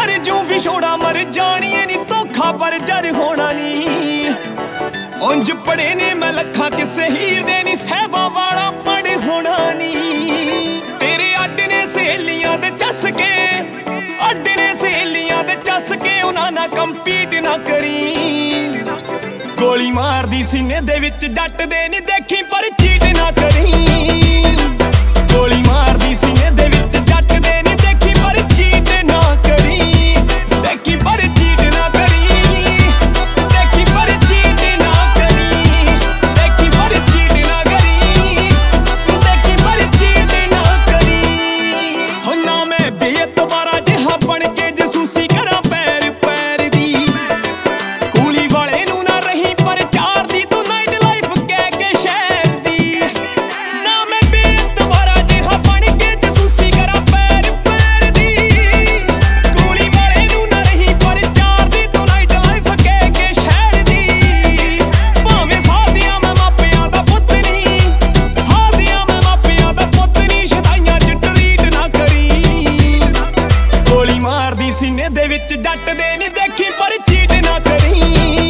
ਮਰ ਜੂ ਵਿਛੋੜਾ ਮਰ ਜਾਣੀਏ ਨੀ ਧੋਖਾ ਪਰ ਜਰ ਹੋਣਾ ਨੀ। ਉਂਝ ਪੜੇ ਨੇ ਮੈਂ ਲੱਖਾਂ ਕਿਸੇ ਹੀਰ ਦੇ ਨੀ ਸਹਿਬਾਂ ਵਾਲਾ ਪੜ ਹੋਣਾ ਨੀ। ਤੇਰੇ ਅੱਡ ਨੇ ਸਹੇਲੀਆਂ ਦੇ ਚਸਕੇ, ਅੱਡ ਨੇ ਸਹੇਲੀਆਂ ਦੇ ਚਸਕੇ, ਉਹਨਾਂ ਨਾਲ ਕੰਪੀਟ ਨਾ ਕਰੀ। ਗੋਲੀ ਮਾਰਦੀ ਸੀਨੇ ਦੇ ਵਿੱਚ ਜੱਟ ਦੇ ਨੀ ਦੇਖੀ ਪਰ ਚੀਟ ਨਾ ਕਰੀ। ਗੋਲੀ ਮਾਰਦੀ ਸੀਨੇ ਦੇ ਵਿੱਚ ਜੱਟ ਦੇ ਨੀ ਦੇਖੀ ਪਰ ਚੀਟ ਨਾ ਕਰੀ। ਦੇਖੀ ਪਰ ਚੀਟ ਨਾ ਕਰੀ, ਦੇਖੀ ਪਰ ਚੀਟ ਨਾ ਕਰੀ, ਦੇਖੀ ਪਰ ਚੀਟ ਨਾ ਕਰੀ, ਦੇਖੀ ਪਰ ਚੀਟ ਨਾ ਕਰੀ। ਹੋ ਨਾ ਮੈਂ ਬੇਇਤਬਾਰਾ ਜਿਹਾ ਬਣ ਕੇ ਜਸੂਸੀ ਕਰਾਂ ਪੈਰ ਪੈਰ ਦੀ। ਕੂਲੀ ਵਾਲੇ ਨੂੰ ਨਾ ਰਹੀ ਪਰ ਚਾਰ ਦੀ ਤੂੰ ਨਾਈਟ ਲਾਈਫ ਕਹਿ ਕੇ ਸ਼ਹਿਰ ਦੀ। ਨਾ ਮੈਂ ਬੇਇਤਬਾਰਾ ਜਿਹਾ ਬਣ ਕੇ ਜਸੂਸੀ ਕਰਾਂ ਪੈਰ ਪੈਰ ਦੀ। ਕੂਲੀ ਵਾਲੇ ਨੂੰ ਨਾ ਰਹੀ ਪਰ ਚਾਰ ਦੀ ਤੂੰ ਨਾਈਟ ਲਾਈਫ ਕਹਿ ਕੇ ਸ਼ਹਿਰ ਦੀ। ਭਾਵੇਂ ਸਾਧੀਆਂ ਮੈਂ ਮਾਪਿਆਂ ਦਾ ਪੁੱਤ ਨੀ, ਸਾਧੀਆਂ ਮੈਂ ਮਾਪਿਆਂ ਦਾ ਪੁੱਤ ਨੀ, ਸ਼ਦਾਈਆਂ ਚ ਟਰੀਟ ਨਾ ਕਰੀ। ਗੋਲੀ ਮਾਰਦੀ ਸੀਨੇ ਦੇ ਵਿੱਚ ਜੱਟ ਦੇ ਨੀ ਦੇਖੀ ਪਰ ਚੀਟ ਨਾ ਕਰੀ।